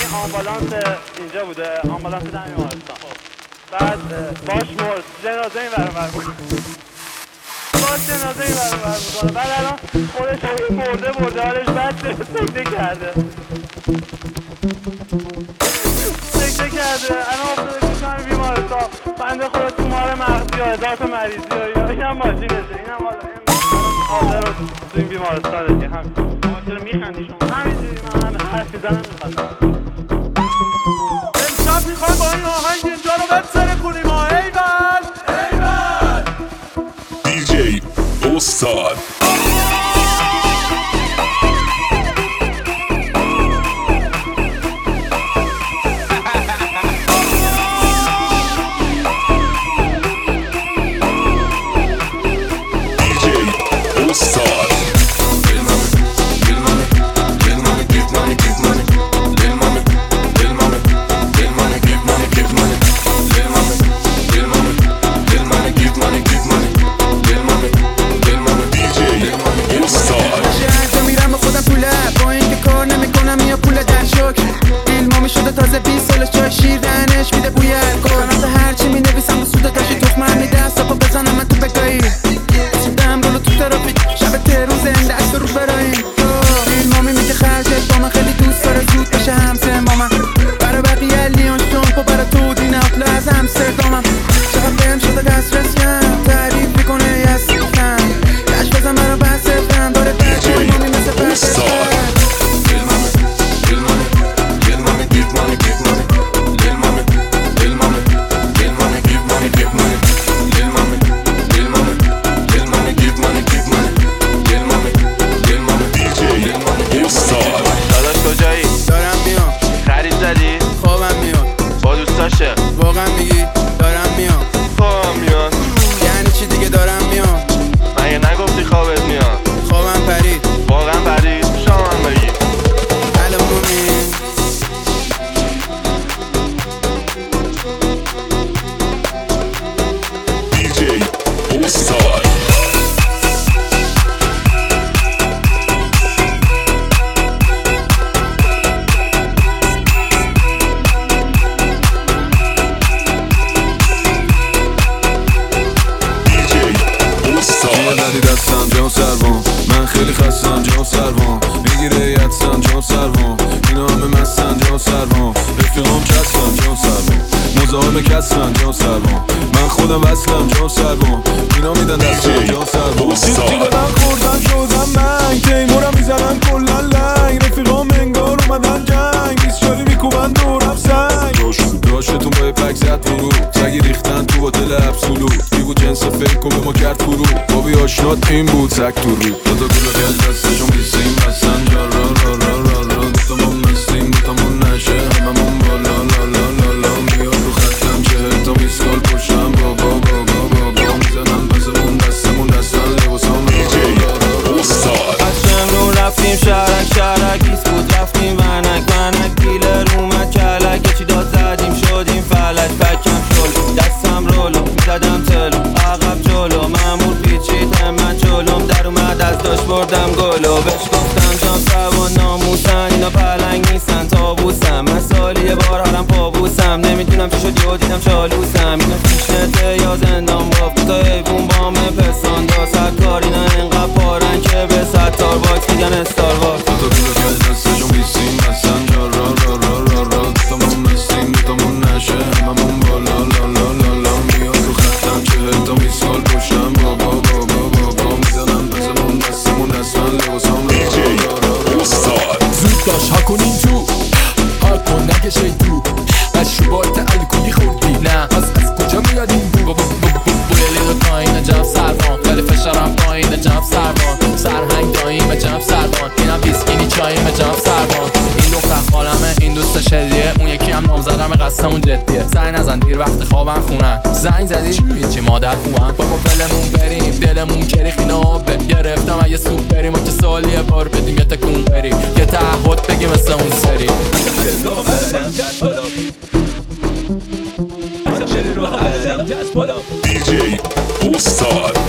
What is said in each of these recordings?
آمبولانس اینجا بوده، آمبولانس در بیمارستان. بعد باش مرد، جنازه این برابر بود، باش جنازه این برابر میکنه. بعد الان خودش مرده حالش بد شده، سکته کرده الان افتاده کشان بیمارستان. بنده خدا تومار مغزی ها، هزار تا مریضی ها، این هم ماشینشه، این هم حاضر رو تو این بیمارستانه که هم چرا میخندی شما؟ همینجوری من حرف میزنم میخندم. امشب میخوایم با این آهنگ اینجا رو بسره کنیم. ایول ایول دیجی استاد تازه 20 سالش چای شیر دهنش میده بوی الکل. من هرچی مینویسم و سودا داشتی تخمم میده صافا بزنم من تو بگاهی سیدم رولو تو ترافیک شب تهرون زنده است رو براییم. مامی میگه خرجت با من خیلی دوست داره زود بشه همسه ماما برای بقیه لیون شمپو برای تو دین اپلا از همستردامم. چقدر بهم شده دسترسیم تعریف میکنه یستم گشت بزن برای بسفتم داره بچه مامی مثل بسفتم. واقعا میگی دارم میام؟ خوابم میاد. یعنی چی دیگه دارم میام؟ مگه نگفتی خوابت میاد؟ خوابم پرید. واقعا پرید؟ شامم بگی. الو مومی دیجی استاد دستم جام سروان من خیلی خستم جام سروان میگیره یدسم جام سروان اینا همه مستن جام سروان رفیقام کسفن جام سروان مزاحم کسفن جام سروان من خودم وصلم جام سروان اینا میدن دستم جام سروان سیفتی دادن خوردن شدم من تیمورم میزنن کلن لنگ رفیقام انگار اومدن جنگ 20 شاری میکوبن دورم سنگ داشتتون با پک زد فرو سگی ریختن تو باتل ابسولو بیگو جنس فکر کن به ما کرد فرو بابی آشنات این بود سگ تو رو دوتا گلابی از دستشون بیسیم بستن جا را را را را را دوتامون نستیم دوتامون نشه هممون بالا لا لا لا لا میاد رو خطم 40 تا میسکال پشتم بابا بابا بابا میزنن بزمون دستمون دستن لباسام را را را از شمرون رفتیم شرک ایست بود رفتیم ونک دیلر اومد کلک یه چی داد زدیم شدیم فلک پکم شل دستم رولو میزدم تلو عقب جلو مامور پیچید من جلوم در اومد از داشت بردم گلو بهش گفتم جان سوان ناموسن اینا پلنگ نیستن تابوسم من سالی یه بار حالم پابوسم نمیدونم چی شد یهو دیدم چالوسم اینا فیشنته یا زندان باف تا ایبون بام پسان دا سرکار اینا انقدر پارن که به ستار باکس میگن استار باکس دوتا گلابی از دستشون بیسیم بستن جا را را را را را دوتامون نستیم دوتامون نشه هممون بالا لا لا لا لا میاد رو خطم 40 تا میسکال پشتم بابا بابا بابا میزنم بزمون دستمون دستن لباسام را را استاد زود باش ها کنین تو ها کن نکشه تو از شوبات الکلی خوردی نه از کجا میاد این بو بویلی پایین جب سروان خیلی فشارم پایین جب سروان سرهنگ داییم جب سروان اینم بیسکینی چاییم جب سروان این دختر خالمه این دوست شدیه اون یکی هم نامزدم قصدمون جدیه سعی نزن دیر وقت خوابم خونن زنگ زدی هیچی مادر خوبم بابا بلمون بریم دلمون کریخ اینا آبه گرفتم اگه سوپ بریم و چه سالیه بار بدیم یه تکون بریم یه تعهد بگیم مثل اون سری دیجی استاد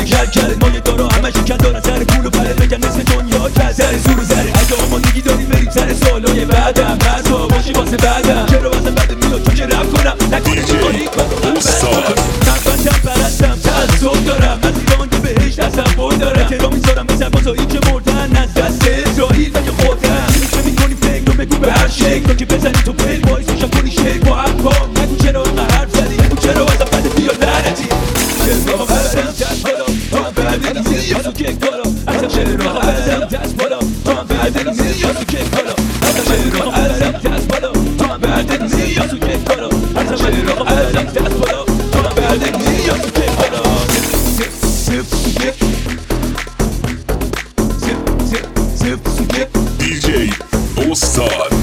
کل کل مایه دارا همه شکل دارن سر پول و پله بگن نصف دنیا کل سر زور و زره اگه آمادگی داریم بریم سر سالای بعدم پس با باشی واسه بعدم چرا واسه بعد میاد تو که رپ کنم نکنه چی کنی من پرستم تعصب دارم از ایران که بهش تصور دارم احترام میذارم به سربازایی که مردن از دست اسرائیل و که خودم چه میکنی فکر رو بگو به هر شکل تا که بزنی تو پل باعث میشم کنی شکل با افکار نگو چرا اینقدر حرف زدی نگو چرا واسه بعد بیا لعنتی چرا پرستم دست بالا تو هم بعد میزی یا تو که کالا اصلا چرا پرستم دست بالا تو هم بعد میزی یا تو که کالا اصلا چرا پرستم دست بالا تو هم بعد میزی یا تو که کالا اصلا چرا پرستم دست بالا تو هم بعد میزی یا تو که کالا DJ Ostad.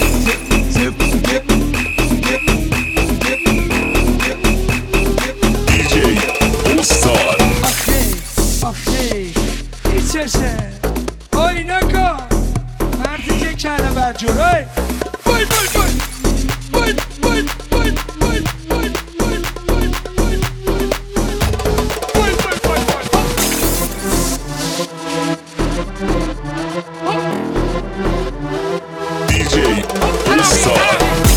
DJ Ostad. آخی ایچشه آی نکن مردی که کنه برجورای بای بای بای بای بای بای بای بای بای بای بای بای DJ Ostad.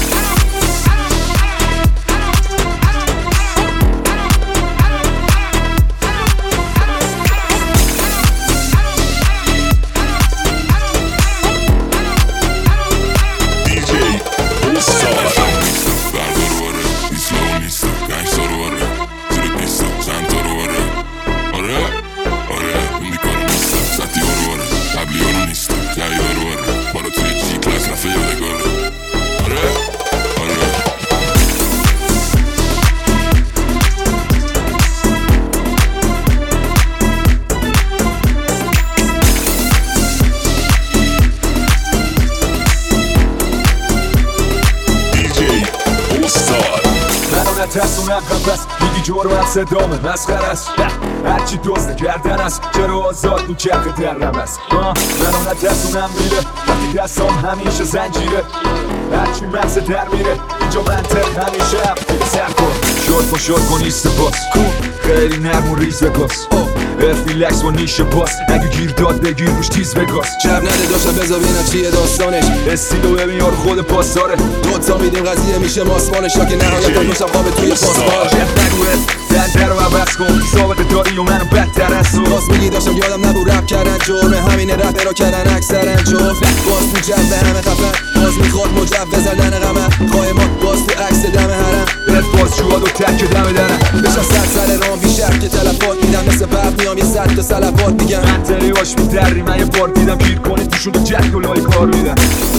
ترسونم قفص میگی جرمت صدامه مسخر است هرچی دزد کردن است چرا آزاد تو چرخ درم است منو نترسونم میره وقتی دستام همیشه زنجیره هرچی مغز در میره اینجا منطق همیشه افته سر کن شد کن ایست باز خیلی نرم و ریز بگاز ریلکس و نیشه باز اگه گیر داد بگیر روش تیز بگاز شب نده داشتم بذار ببینم چیه داستانش استیلو ببین یارو خود پاسداره دوتا میدیم قضیه میشه ماسمانش تا که نهایتا دوشم خوابه توی پاسبار نگوه دنده رو عوض کن ثابت داری و منو بدتر از تو باز میگی داشتم یادم نبود رپ کردن جرمه همینه رپ رو کردن اکثرن جفت باز تو جو همه خفن باز میخواد مجوز زدن غمه قایمات باز تو عکس دم حرم بهت باز جواد و تک دم درم بشم سر رام بیشتر که تلفات میدم مثل برد میام یه 100 تا سلفات میگم منطقی باش میدری من یه بار دیدم گیر کنی توشون تو جک و لای کار میدم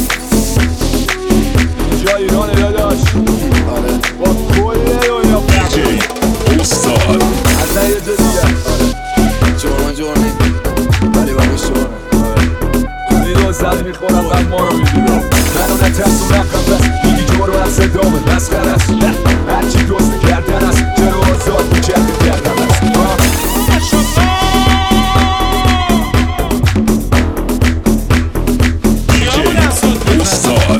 اینجا ایرانه داداش با کل دنیا DJ Ostad. اصلا یه جا دیگه جرمه ولی با میشونه میدو زد میخورم قد ما رو میدونم منو نترسونم قفص میگی جرمت صدامه مسخر است هرچی دزد کردن است چرا آزاد تو چرخ کردن است Ostad.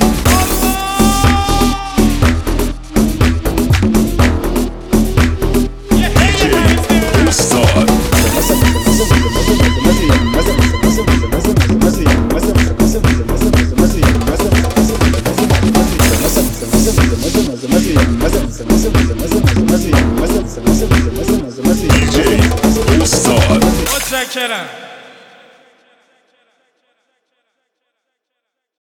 متشکرم